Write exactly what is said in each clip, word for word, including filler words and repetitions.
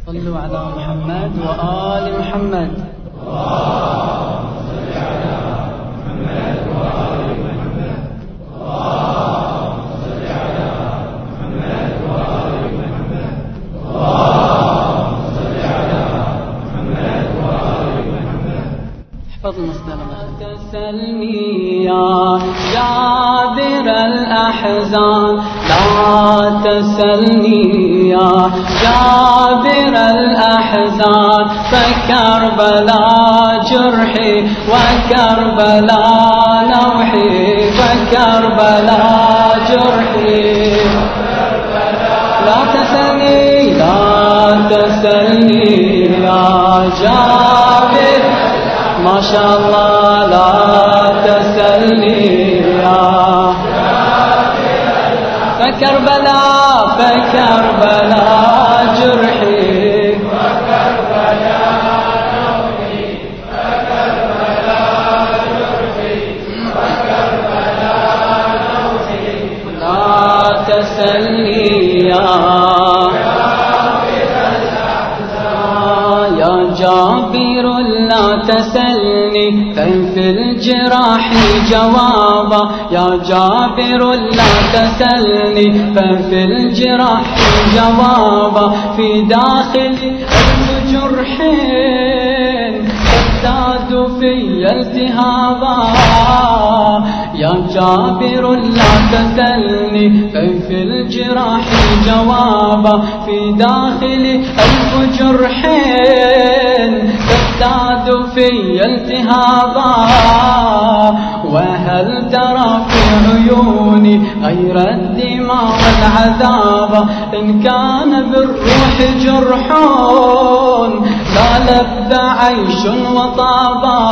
صلوا على محمد وآل محمد. اللهم صل على محمد وآل محمد. اللهم صل على محمد وآل محمد. اللهم صل على محمد وآل محمد. احفظ المصدر. تسلني يا جابر الأحزان، لا تسلني يا جابر الأحزان، فكربلاء جرحي وكربلاء نوحي، فكربلاء جرحي. لا تسلني لا تسلني يا جابر، ما شاء الله. لا تسلني يا فكربلاء فكربلاء جرحي، فكربلاء نوحي، فكربلاء جرحي، فكربلاء نوحي. لا تسلني يا جابر لا تسلني، ففي الجراح جوابا. يا جابر لا تسلني، ففي الجراح جوابا. في داخل ألف جرح تزداد في التهابا. يا جابر لا تسلني، ففي الجراح جوابا. في داخل ألف جرح تزداد في التهابا. وهل ترى في عيوني غير الدماء والعذاب؟ إن كان بالروح جرح لا لذ عيش وطابا.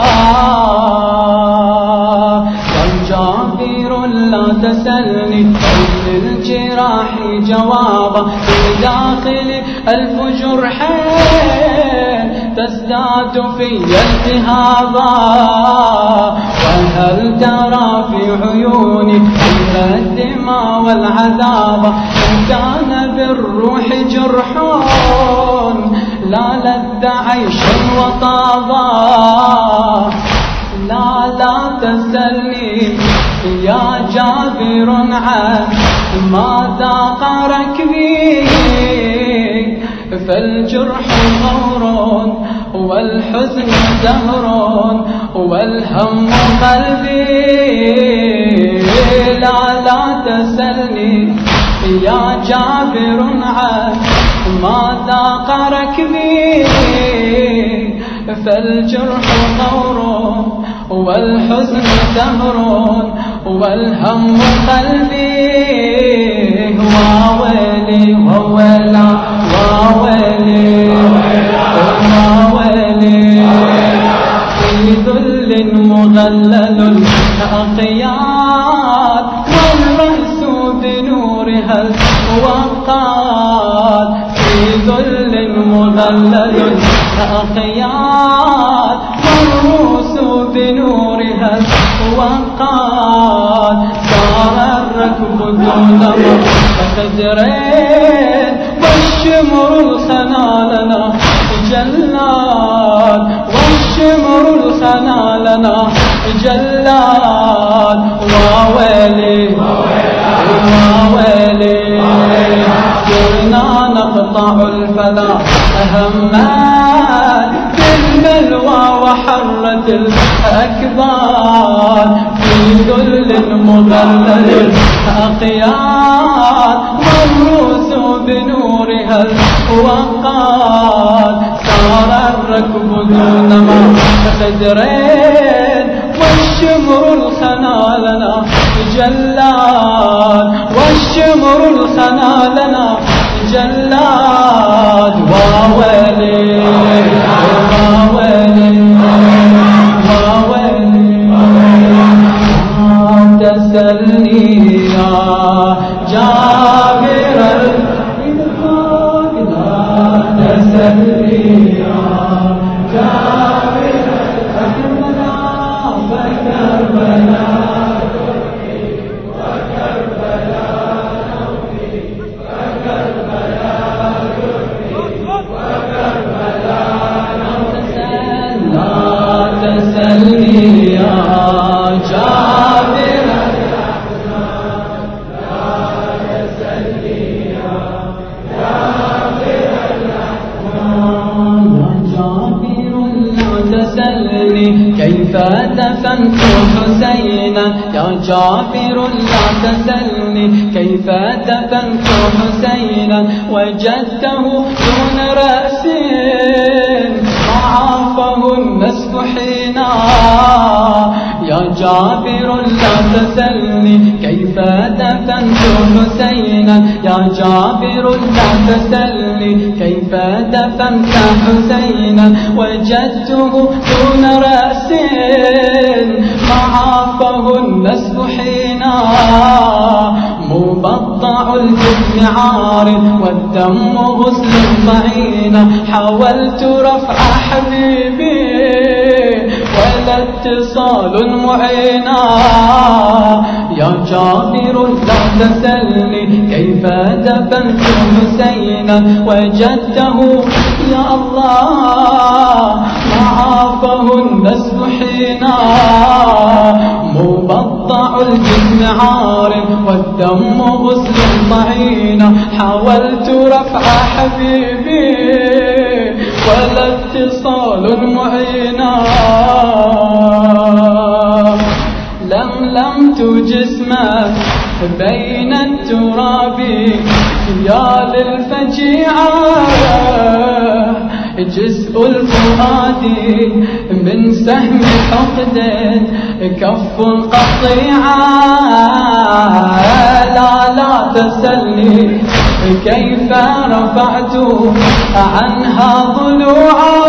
يا جابر لا تسلني، في الجراح جوابا. في داخل ألف جرح تزداد في التهابا. وهل ترى في عيوني غير الدماء والعذاب؟ إن كان بالروح جرح لا لذ عيش وطابا. لا لا تسلني يا جابر عن ما ذاق ركبي، فالجرح غور والحزن زهر والهم قلبي. لا لا تسلني يا جابر عن ما ذاق ركبي، فالجرح غور والحزن زهر والهم قلبي. واويلي وويلا واويلي واويلي، في ذل مغلل الأقياد، والرأس بنورها الوقاد. في ذل مغلل الأقياد، والرؤوس بنورها الوقاد. صار الركب دون خدرين، والشمر الخنا لنا جلاد، والشمر الخنا لنا جلاد. واويلي واويلي، صرنا نقطع الفلا همات، بالبلوى وحرة الأكباد. في ذل مغلل الأقياد، والرؤوس بنورها الوقاد. صار الركب دون ما خدرين، والشمر الخنا لنا جلاد، والشمر الخنا لنا جلاد. واويلي واويلي واويلي، لا تسلني يا جابر الإنفاق، لا تسلني يا جابر الكربلاء، فكربلاء جرحي وكربلاء نوحي، فكربلاء جرحي وكربلاء كيف دفنت حسينا يا جابر لا تسلني كيف دفنت حسينا وجدته دون رأس ضعفه النسف حينا يا جابر لا تسلني كيف دفنت حسينا يا جابر لا تسلني كيف دفنت حسينا وجدته دون رأس معافه النسف حينا مبضع الجسم عار والدم غسل طعينا حاولت رفع حبيبي ولا اتصال معينا يا جابر لا تسلني كيف دفنت حسينا وجدته يا الله معافه النسف حينا مبضع الجسم عار والدم غسل طعينا حاولت رفع حبيبي ولا اتصال معينا لملمت جسمه بين التراب يا للفجيعة جزء الفؤاد من سهم حقد كف قطيعة لا لا تسلي كيف رفعت عنها ضلوعا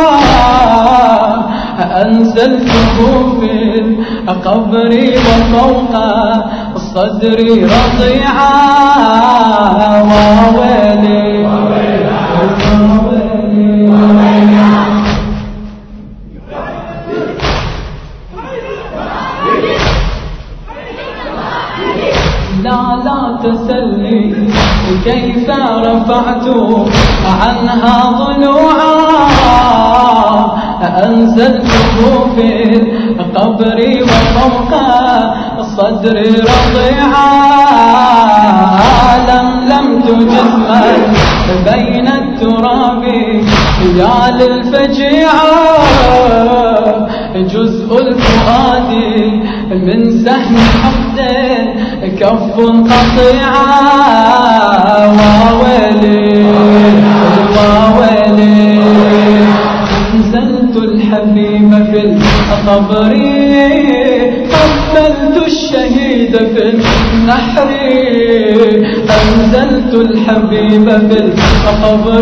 أنزلته في القبر وفوق صدري رضيعا وويلي لا لا تسلي كيف رفعت عنها ضلوعا أنزلته في القبر وفوق صدري رضيعا لملمت جسما بين التراب يا للفجيعة جزء الفؤاد من سهم حقد كف قطيعة وويلي وويلي أنزلت الحبيب في القبر قبلت الشهيد في النحر أنزلت الحبيب في القبر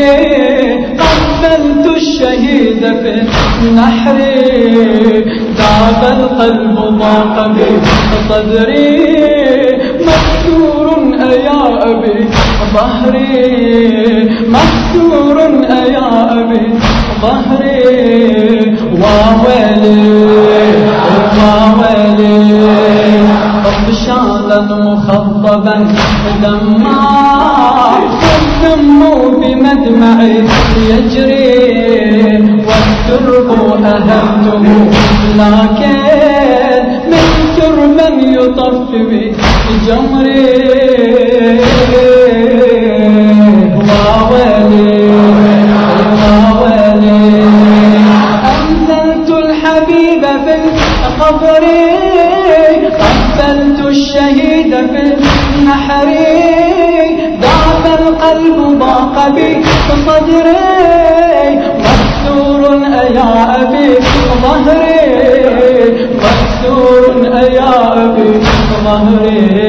قبلت الشهيد في النحر ذاب القلب ضاق بصدري مكسور أيا أبي ظهري مكسور أيا أبي ظهري وويلي وويلي طفشانا مخضبا دما والدم بمدمعي يجري والترب أهمته لكن من ترب يطف بجمري وويلي وويلي أنزلت الحبيب في القبر قبلت الشهيد في النحر ذاب القلب ضاق بصدري مكسور أيا أبي ظهري مكسور أيا أبي ظهري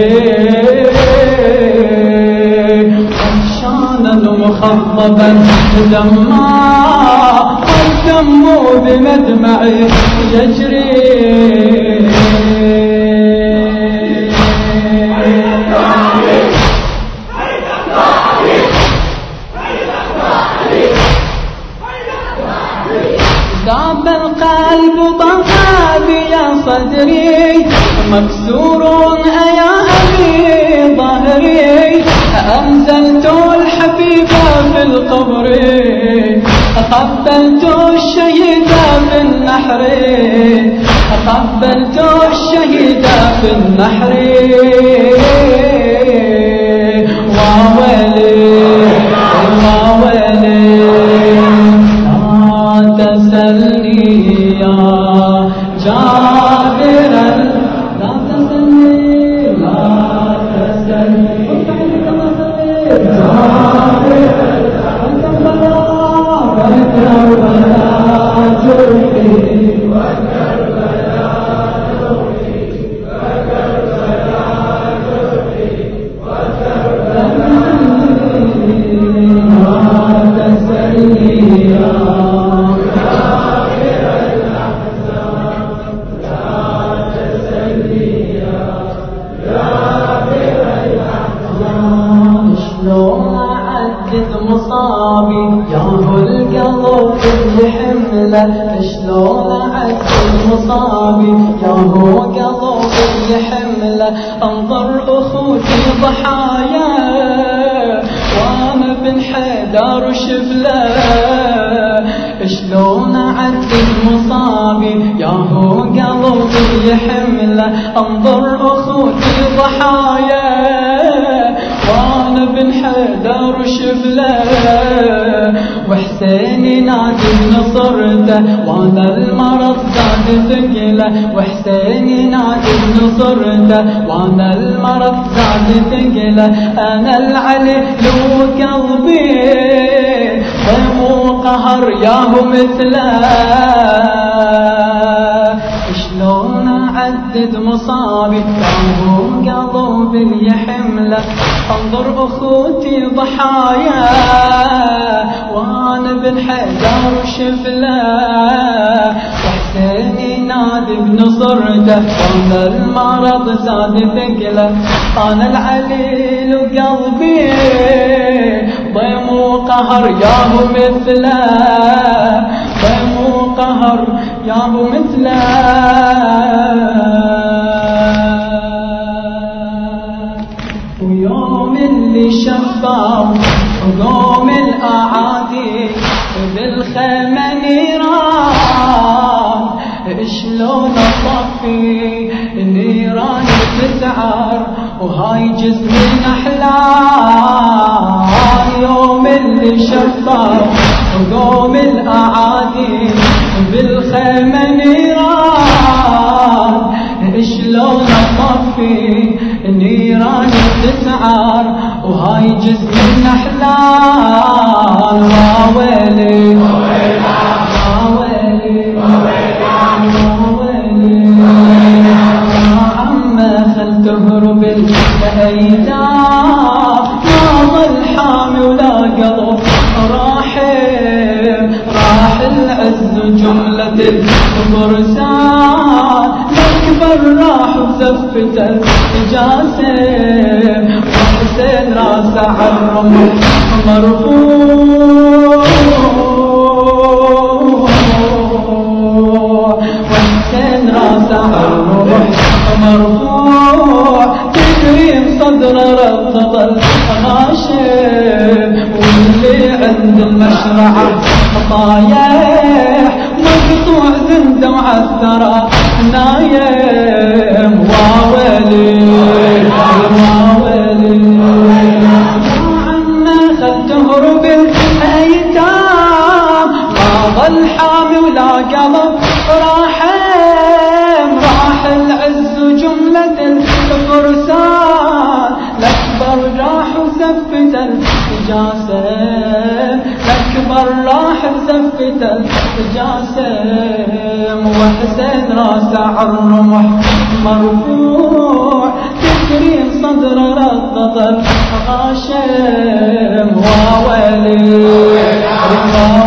عطشانا مخضبا دما والدم بمدمعي يجري ذاب القلب ضاق بيا صدري مكسور أيا أبي ظهري أنزلت الحبيب في القبر قبلت الشهيد في النحر قبلت الشهيد في النحر وويلي وويلي لا تسلني يا مصابي ياهو القلب اللي حمله شلون اعدد مصابي ياهو قلب اللي حمله انظر اخوتي ضحايا وانا بن حيدر وشبله شلون اعدد مصابي ياهو قلب اللي حمله انظر اخوتي ضحايا وانا بن حيدر وشبله وحسين ينادي بنصرته وانا المرض زاد ثقله وحسين ينادي بنصرته وانا المرض زاد ثقله انا العلي لو قلبي ضيم وقهر ياهو مثله شلون اعدد مصابي ياهو قلب اللي حمله انظر اخوتي ضحايا وانا بن حيدر وشفله وحسين ينادي بنصرته وانا المرض زاد ثقله انا العليل وقلبي ضيم وقهر ياهو مثله ضيم وقهر ياهو مثله ويوم اللي شفاو وقوم الاعادي بالخيمه نيران شلون اطفي النيران تسعر وهاي جسمي احلام يوم اللي شفاو وقوم الاعادي بالخيمه نيران شلون اطفي النيران تسعر وهاي جسمي احلام واويلي واويلي واويلي يا عمه خل تهرب الايام ما ظل حامي ولا قلب راحم راح العز وجمله الفرسان الاكبر راح بزفته الجاسم وحسين راسه على الرمح مرفوع وحسين راسه على الرمح مرفوع تكريم صدره ربط الغاشم واللي عند المشرعه طايح مقطوع زنده وعالثرى نايم واويلي واويلي يا عمه خل تهرب الايتام ما ظل حامي ولا قلب راحم راح العز وجمله الفرسان الاكبر راح وزفت الجاسم الاكبر راح وزفت الجاسم وحسين راسه على الرمح مرفوع تكريم صدر رضض غاشم واويلي